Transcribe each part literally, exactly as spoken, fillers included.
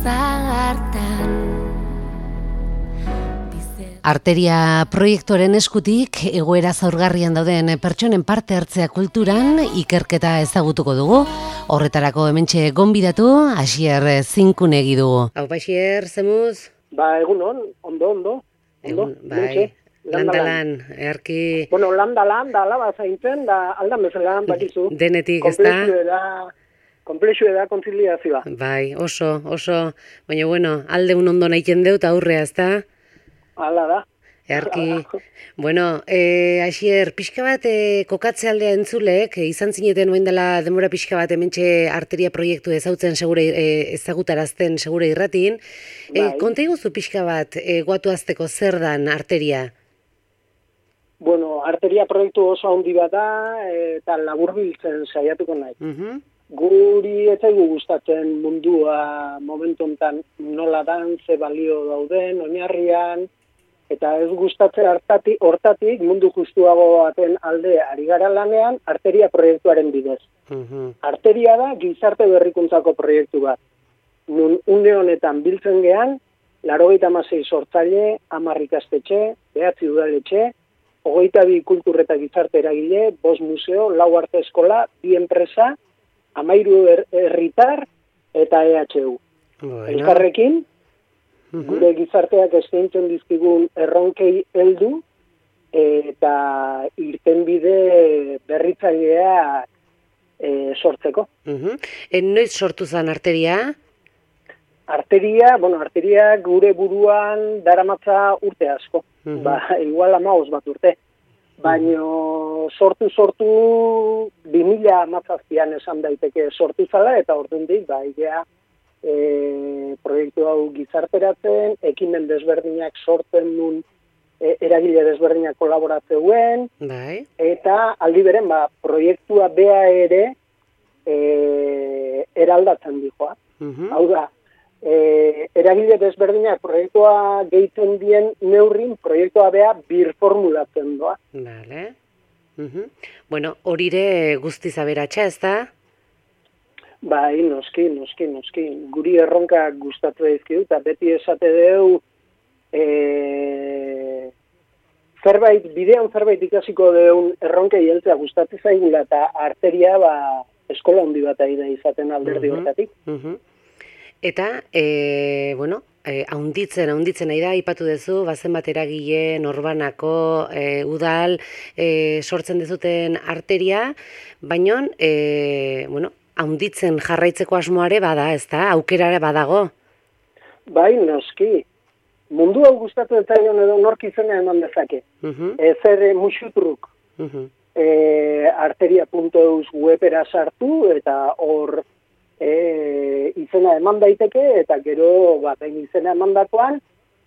zartan. Arteria proiektuaren eskutik egoera zaurgarrian dauden pertsonen parte hartzea kulturan ikerketa ezagutuko dugu. Horretarako hementxe gonbidatu Asier Zinkunegi dugu. Hau Asier, zemuz? Ba, egun on, ondo, ondo. Ondo, bai, landalan, erki... Bueno, landalan, da alaba zaintzen, da aldan bezalan bakizu. Denetik, ez da? Komplexu da, komplexu da kontziliazioa. Bai, oso, oso, baina bueno, alde un ondo nahiken deut aurrea, ez da? Hala da. Erki, bueno, eh, Asier, pixka bat eh, kokatze aldea entzulek, eh, izan zineten oain dela denbora pixka bat hementxe arteria proiektu ezautzen segure, eh, ezagutarazten segure irratin. Eh, Bai. Konta iguzu pixka bat eh, guatuazteko zer dan arteria? Bueno, arteria proiektu oso handi bat da, eta laburbiltzen saiatuko nahi. Uh-huh. Guri ez zaigu gustatzen mundua momentu honetan nola dan, ze balio dauden, oinarrian, eta ez gustatze hartatik, hortatik mundu justuago baten alde ari gara lanean arteria proiektuaren bidez. Uh-huh. Arteria da gizarte berrikuntzako proiektu bat. Nun une honetan biltzen gean, laurogeita hamasei sortzaile, hamar ikastetxe, bederatzi udaletxe, hogeita bi kultur eta gizarte eragile, bost museo, lau arte eskola, bi enpresa, hamairu herritar eta E H U. Bueno. Elkarrekin, Uh-huh. gure gizarteak eskaintzen dizkigun erronkei heldu eta irtenbide berritzailea e, sortzeko. Uh-huh. En noiz sortu zen arteria? Arteria, bueno, arteria gure buruan daramatza urte asko. Uh-huh. Ba, igual hamabost bat urte. Baino sortu-sortu bi mila hamazazpian esan daiteke sortu zala, eta ordundik, ba, idea, E, proiektu hau gizarteratzen, ekimen desberdinak sortzen nun e, eragile desberdinak kolaboratzeuen, Bai. eta aldi beren, ba, proiektua bea ere e, eraldatzen dijoa. Uh-huh. Hau da, e, eragile desberdinak proiektua gehitzen dien neurrin, proiektua bea birformulatzen doa. Vale. Uh-huh. Bueno, horire guztiz aberatxa, ez da? Bai, noski, noski, noski. Guri erronkak gustatzen dizkigu, eta beti esate deu, e, zerbait, bidean zerbait ikasiko deun erronkei heltzea gustatzen zaigula, eta arteria, ba, eskola handi bat ari da izaten alderdi Uh-huh. hortatik. Uh-huh. Eta, e, bueno, e, haunditzen, haunditzen nahi da, ipatu duzu, bazen bat eragile, norbanako, e, udal, e, sortzen dezuten arteria, baino, e, bueno, haunditzen jarraitzeko asmoare bada, ez da? Aukerare badago? Bai, noski. Mundu hau gustatzen zaion edo nork izena eman dezake. Uh-huh. Ezer musutruk. Uh-huh. E, arteria puntu eus webera sartu, eta hor e, izena eman daiteke, eta gero, ba, behin izena emandakoan,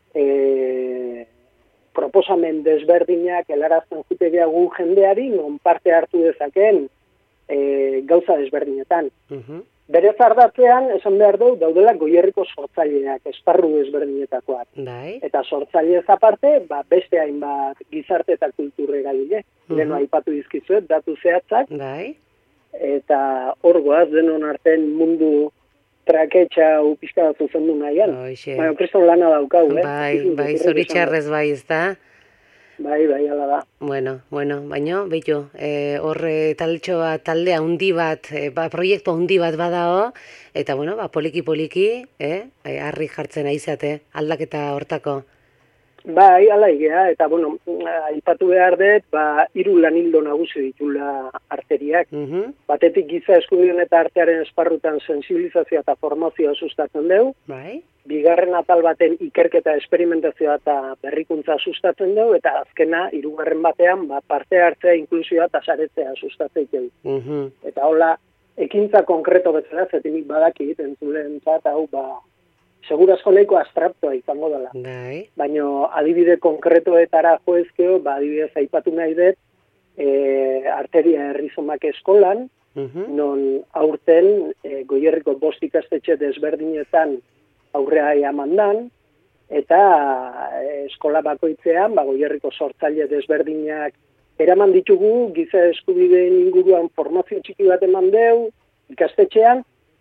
e, proposamen desberdinak helarazten jutegea gu jendeari, non parte hartu dezaken, E, gauza desberdinetan. Uh-huh. Bere zardatzean, esan behar dugu, daudela goierriko sortzaileak, esparru desberdinetakoak. Bai. Eta sortzailez aparte, ba, beste hainbat gizarte eta kulturre gaile. Uh-huh. Leno aipatu dizkizuet, datu zehatzak, Bai. eta hor goaz denon arten mundu traketxa upizka bat zuzendu nahian. Hoxe. Baina, kriston lana daukau, eh? Bai, bai, zoritxarrez bai, ez da? Bai, bai, ala da. Bueno, bueno, baino, beitu, e, horre taltxoa talde handi bat, e, ba, proiektu handi bat badao, eta, bueno, ba, poliki-poliki, eh, e, harri jartzen aizate, aldaketa hortako. Bai, ala igea, eta, bueno, aipatu behar dut, ba, hiru lanildo nagusi ditula arteriak. Uh-huh. Batetik giza eskubideen eta artearen esparrutan sensibilizazioa eta formazioa sustatzen dugu. Bai. Bigarren atal baten ikerketa, esperimentazioa eta berrikuntza sustatzen dugu, eta azkena, hirugarren batean, ba, parte hartzea, inklusioa eta saretzea sustatzen dugu. Uh-huh. Eta hola, ekintza konkreto bezala, zetik badakit, entzulen zat, hau, ba, segurazko nahiko abstraktoa izango dela. Bai. Baina adibide konkretoetara joezkeo, ba, adibidez aipatu nahi dut, e, arteria herrizomak eskolan, uh-huh. non aurten e, goierriko bost ikastetxe desberdinetan aurrea emandan, eta eskola bakoitzean, ba, goierriko sortzaile desberdinak eraman ditugu, giza eskubideen inguruan formazio txiki bat eman deu, ikastetxean,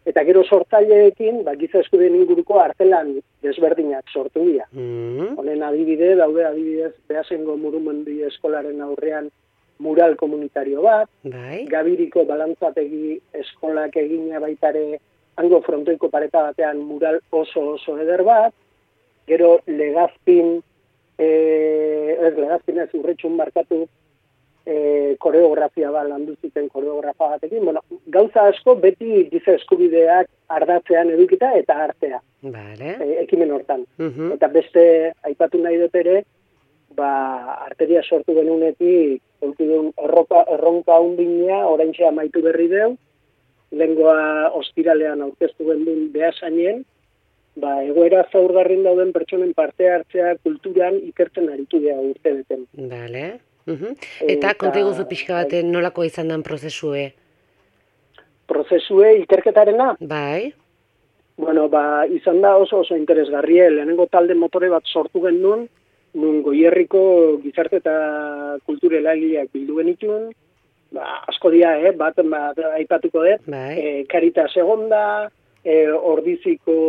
Eta gero sortzaileekin, ba, giza eskubideen inguruko artelan desberdinak sortu dira. Mm. Honen adibide, daude adibidez, Beasengo Murumendi eskolaren aurrean mural komunitario bat, Bai. Gabiriko balantzategi eskolak egina baitare hango frontoiko pareta batean mural oso oso eder bat, gero Legazpin, eh, ez Legazpin ez urretxun markatu, E, koreografia bat landu zuten koreografa batekin. Bueno, gauza asko beti giza eskubideak ardatzean edukita eta artea. Vale. E, ekimen hortan. Uh-huh. Eta beste aipatu nahi dut ere, ba, arteria sortu genunetik, eukidun erroka, erronka hundina, oraintxe amaitu berri deu, lehengoa ostiralean aurkeztu gendun behasainen, ba, egoera zaurgarrin dauden pertsonen parte hartzea kulturan ikertzen aritu dea urte beten. Vale. Uhum. Eta konta iguzu pixka baten nolako izan den prozesue? Prozesue ikerketarena? Bai. Bueno, ba, izan da oso oso interesgarrie. Lehenengo talde motore bat sortu genuen, nun Goierriko gizarte eta kultura eragileak bildu genituen, ba, asko dira, eh? bat, bat aipatuko dut, Bai. E, Caritas egonda, e, Ordiziko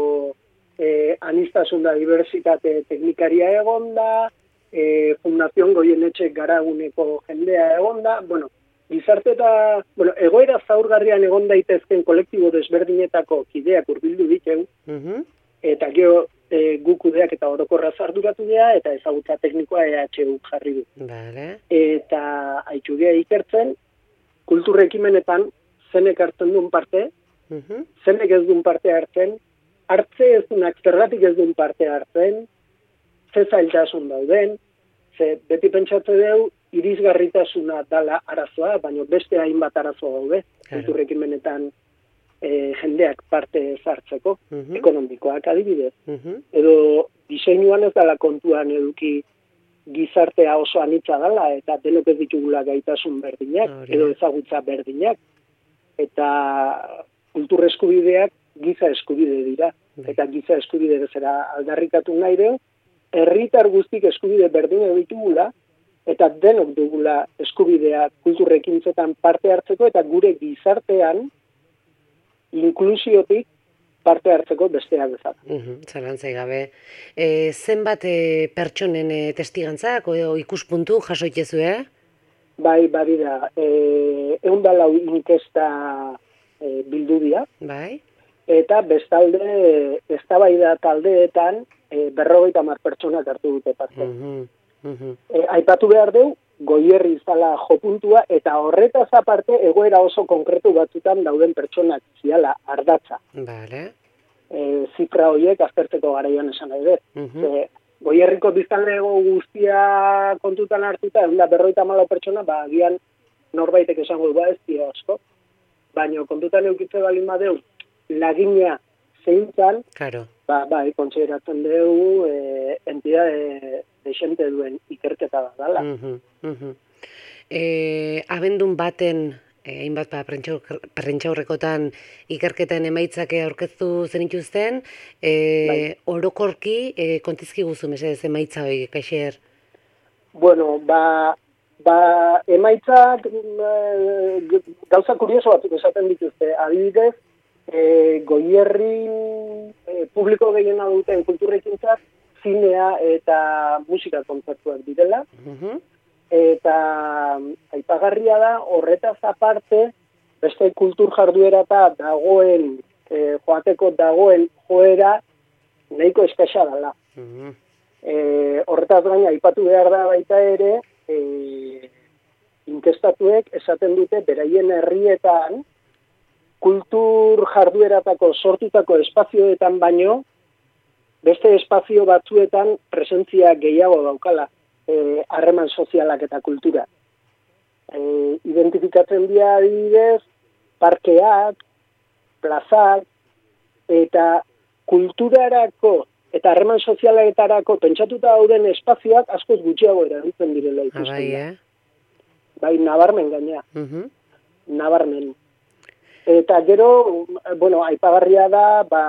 e, anistasun da diversitate teknikaria egonda, E, Fundazion Goienetxe Garaguneko jendea egonda, bueno, gizarte eta, bueno, egoera zaurgarrian egon daitezken kolektibo desberdinetako kideak hurbildu ditu, uh-huh. eta gero e, gu kudeak eta orokorra zarduratu dira, eta ezagutza teknikoa E H U jarri du. Vale. Eta haitxu gea ikertzen, kultur ekimenetan zenek hartzen duen parte, uh-huh. zenek ez duen parte hartzen, hartze ez duenak zergatik ez duen parte hartzen, ze zailtasun dauden, ze beti pentsatze deu, irisgarritasuna dala arazoa, baina beste hainbat arazoa daude, kulturrekin benetan e, jendeak parte zartzeko, uh-huh. ekonomikoak adibidez. Uh-huh. Edo diseinuan ez dala kontuan eduki gizartea oso anitza dala, eta denok ez ditugula gaitasun berdinak, Hori. edo ezagutza berdinak, eta kultur eskubideak giza eskubide dira, Bai. eta giza eskubide bezala aldarrikatu nahi deu, herritar guztik eskubide berdina ditugula, eta denok dugula eskubidea kulturrekintzetan parte hartzeko, eta gure gizartean inklusiotik parte hartzeko besteak bezala. Uh-huh. Zalantzai gabe. E, zenbat e, pertsonen e, testigantzak, o, ikuspuntu jasoitezu, eh? Bai, bari da, e, egun da lau inkesta e, bildu dira, Bai. eta bestalde eztabaida taldeetan e, berrogeita hamar pertsonak hartu dute parte. Uh-huh. Uh-huh. E, aipatu behar deu, Goierri izala jopuntua, eta horretaz aparte egoera oso konkretu batzutan dauden pertsonak ziala ardatza. Vale. E, zifra horiek aztertzeko garaian esan nahi dut. Uh-huh. E, Goierriko biztanlego guztia kontutan hartuta, egun da berrogeita hamalau pertsona, ba, agian norbaitek esango du, ba, ez dira asko. Baina kontutan eukitze balin badeu, lagina zein zan, Claro. ba, bai, kontsideratzen dugu e, entidade desente duen ikerketa da dala. Uh-huh. Uh-huh. E, abendun baten, e, hainbat ba, prentxaurrekotan ikerketen emaitzak aurkeztu zenituzten, e, Bai. orokorki e, kontizki guzu, mesedez, emaitza hori, Kaixer. Bueno, ba, ba emaitzak e, gauza kurioso batzuk esaten dituzte. Adibidez, e, Goierrin e, publiko gehiena duten kulturrekintzak zinea eta musika kontzertuak direla. Uh-huh. Eta aipagarria da, horretaz aparte, beste kultur jarduera eta dagoen, e, joateko dagoen joera nahiko eskasa dela. Uh-huh. E, horretaz gaina aipatu behar da baita ere, e, inkestatuek esaten dute beraien herrietan kultur jardueratako sortutako espazioetan baino, beste espazio batzuetan presentzia gehiago daukala, harreman e, sozialak eta kultura. E, identifikatzen dira adibidez, parkeak, plazak, eta kulturarako eta harreman sozialetarako pentsatuta dauden espazioak askoz gutxiago erabiltzen direla ikusten. Bai, eh? Bai, nabarmen gainea. Uh-huh. Nabarmen. Eta gero, bueno, aipagarria da, ba,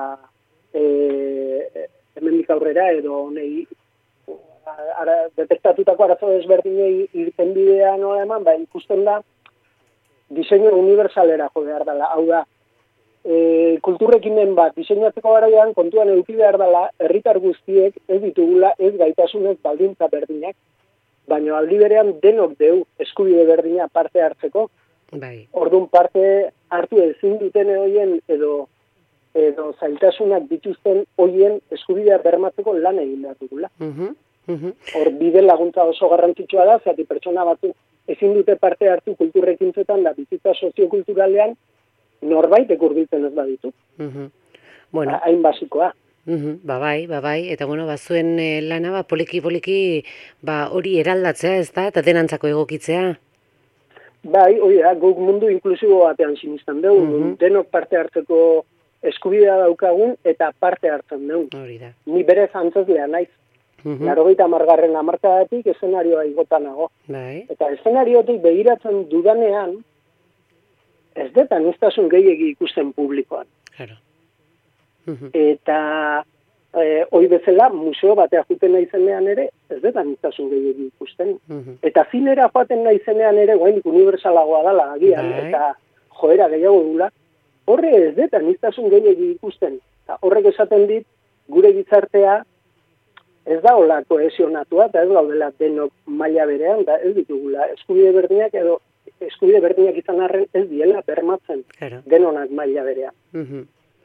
e, hemendik aurrera edo honei ara, detektatutako arazo desberdinei irten bidea nola eman, ba, ikusten da diseinu universalera jo behar dela. Hau da, e, kulturrekimen bat diseinatzeko garaian kontuan eduki behar dela herritar guztiek ez ditugula ez gaitasunez baldintza berdinak, baina aldi berean denok deu eskubide berdina parte hartzeko. Bai. Orduan parte hartu ezin duten hoien edo edo zailtasunak dituzten hoien eskubidea bermatzeko lan egin behar dugula. Mhm. Mhm. Hor bide laguntza oso garrantzitsua da, zati pertsona batzuk ezin dute parte hartu kulturrekintzetan da bizitza soziokulturalean norbaitek hurbiltzen ez baditu. Mhm. Bueno, Hain basikoa. Mhm, ba bai, ba bai, eta bueno, ba zuen eh, lana ba poliki poliki ba hori eraldatzea, ezta, eta denantzako egokitzea. Bai, hori da, guk mundu inklusibo batean sinistan dugu, Mhm. denok parte hartzeko eskubidea daukagun eta parte hartzen dugu. Hori da. Ni berez antzeslea naiz. Mhm. Laurogeita hamargarren hamarkadatik eszenarioa igota nago. Bai. Eta eszenariotik begiratzen dudanean, ez dut aniztasun gehiegi ikusten publikoan. Claro. Mhm. Eta e, hoi bezala, museo batea juten naizenean ere, ez dut aniztasun gehiegi ikusten. Mhm. Eta zinera joaten naizenean ere, guainik universalagoa dala agian, Bai. eta joera gehiago dula, horre ez dut aniztasun gehiegi ikusten. Eta horrek esaten dit, gure gizartea ez da hola kohesionatua, eta ez gaudela denok maila berean, da ez ditugula eskubide berdinak edo eskubide berdinak izan arren ez diela bermatzen Claro. denonak maila berean. Mhm.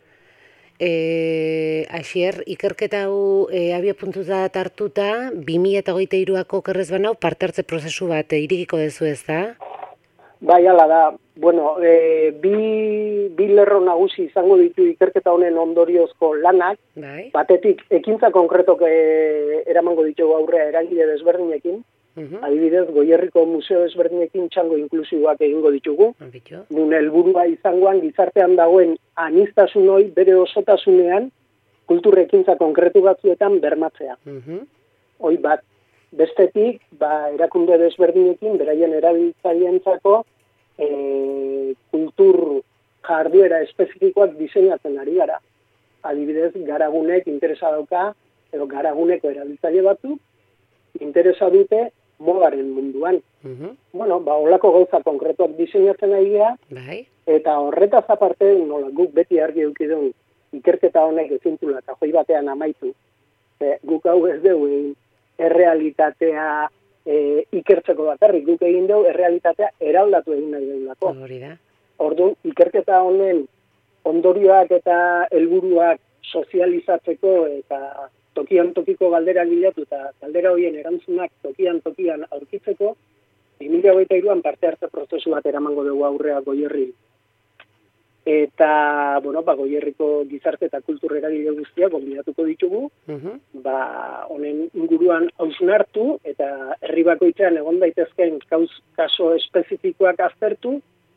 Eh, Asier, ikerketa hau eh, abia puntuta hartuta, bi mila hogeita hiruako okerrez banau parte hartze prozesu bat eh, irekiko duzu, ez da? Bai, hala da, bueno, e, bi, bi lerro nagusi izango ditu ikerketa honen ondoriozko lanak, Bai. batetik ekintza konkretok e, eramango ditugu aurrea eragile desberdinekin, Mhm. adibidez, Goierriko museo desberdinekin txango inklusiboak egingo ditugu, Bitu. nun helburua izangoan gizartean dagoen anistasun hori bere osotasunean kulturrekintza konkretu batzuetan bermatzea. Mhm. Hoi bat, bestetik, ba, erakunde desberdinekin, beraien erabiltzaileentzako e, kultur jarduera espezifikoak diseinatzen ari gara. Adibidez, garagunek interesa dauka, edo garaguneko erabiltzaile batzuk, interesa dute modaren munduan. Mhm. Bueno, ba, holako gauza konkretuak diseinatzen ari gara, Bai. eta horretaz aparte, nola, guk beti argi eduki dugu, ikerketa honek ezintula eta joi batean amaitu. E, guk hau ez dugu egin errealitatea e, ikertzeko bakarrik, guk egin dugu errealitatea eraldatu egin nahi dugulako. Hori da. Orduan, ikerketa honen ondorioak eta helburuak sozializatzeko eta tokian tokiko galdera bilatu eta galdera horien erantzunak tokian tokian aurkitzeko, bi mila hogeita hiruan parte hartze prozesu bat eramango dugu aurrea Goierri. Eta, bueno, ba, Goierriko gizarte eta kultur eragile guztiak gonbidatuko ditugu, Mhm. ba, honen inguruan hausnartu eta herri bakoitzean egon daitezkeen kauz, kaso espezifikoak aztertu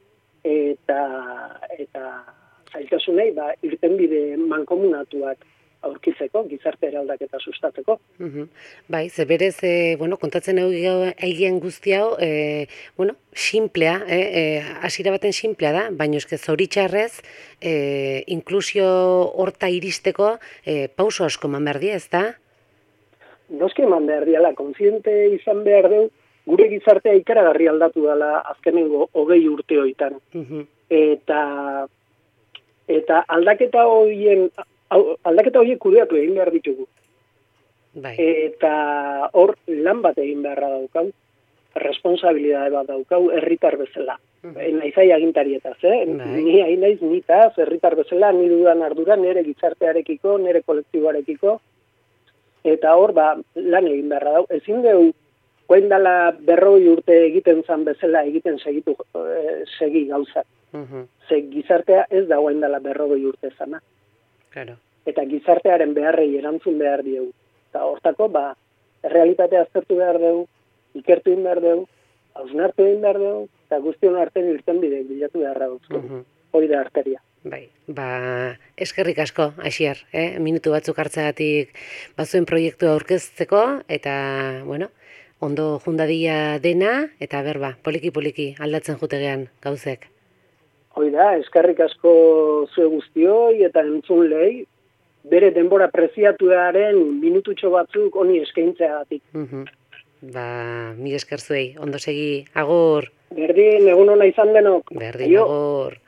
eta eta zailtasunei ba, irtenbide mankomunatuak aurkitzeko, gizarte eraldaketa sustatzeko. Mhm. Bai, ze berez, e, bueno, kontatzen egin guzti hau, e, bueno, simplea, e, e, hasiera baten simplea da, baina eske zoritxarrez, e, inklusio horta iristeko e, pauso asko eman behar dira, ez da? Noski eman behar diala, kontziente izan behar deu, gure gizartea ikaragarri aldatu dela azkenengo hogei urte hoitan. Mhm. Eta, eta aldaketa horien aldaketa horiek kudeatu egin behar ditugu. Bai. Eta hor lan bat egin beharra daukau, responsabilidade bat daukau herritar bezala. Mhm. Naizai agintarietaz, eh? Bai. Ni hain naiz nitaz, herritar bezala, ni dudan ardura, nire gizartearekiko, nire kolektiboarekiko, eta hor, ba, lan egin beharra dau. Ezin dugu, guain dala berroi urte egiten zan bezala egiten segitu, eh, segi gauzak. Mhm. Ze gizartea ez da guain dala berroi urte zana. Claro. Eta gizartearen beharrei erantzun behar diegu. Eta hortako, ba, realitatea aztertu behar dugu, ikertu egin behar dugu, hausnartu egin behar dugu, eta guztion artean irten bide bilatu beharra duzko. Mhm. Hori da arteria. Bai, ba, eskerrik asko, Asier, eh? Minutu batzuk hartzagatik bazuen proiektua aurkezteko, eta, bueno, ondo jundadia dena, eta berba, poliki-poliki aldatzen jutegean gauzek. Hoi da, eskerrik asko zue guztioi eta entzun lehi, bere denbora preziatuaren minututxo batzuk honi eskaintzeagatik. Mhm. Ba, mil esker zuei, ondo segi, agur. Berdin, egun hona izan denok. Berdin, Aio. agur.